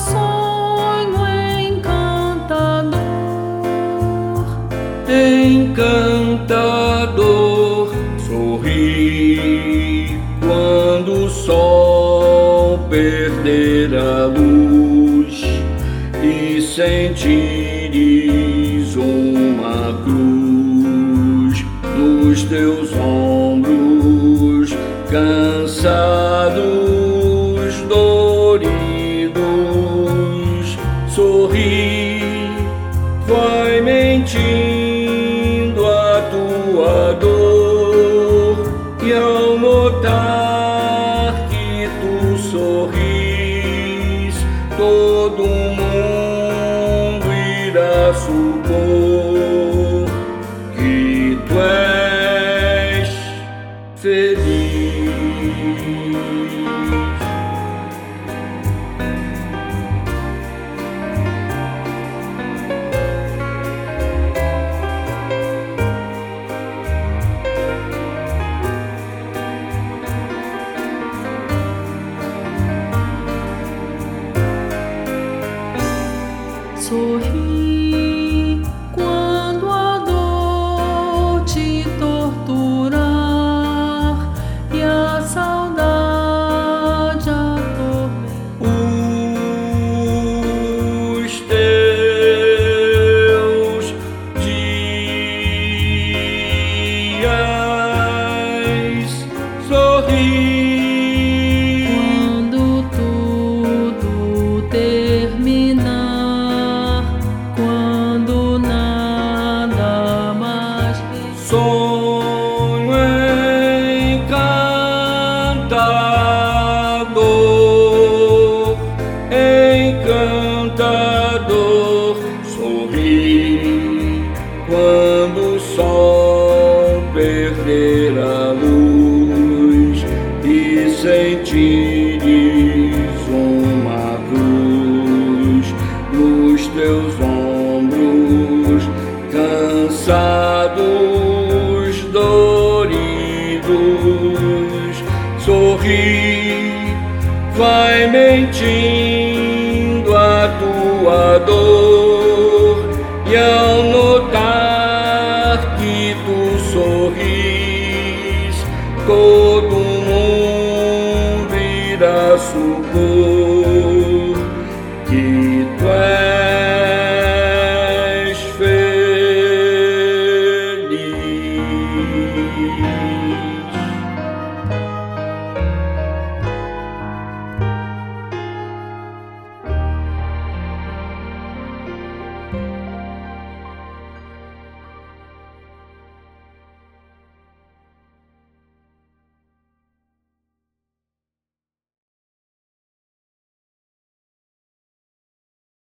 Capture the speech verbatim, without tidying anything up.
sonho encantador, encantador, sorri quando o sol perder a luz e sentires uma cruz nos teus ombros, cansados, doridos. Sorri, vai mentindo a tua dor, e ao notar que tu sorris, todo mundo irá supor que tu és feliz. Sorri quando a dor te torturar e a saudade atormentar. Os teus dias, sorri Quando tudo terminar, quando nada mais sonho encantador, encantador, sorri quando o sol perder a luz e sentires uma cruz nos teus ombros, cansados, doridos. Sorri, vai mentindo a tua dor,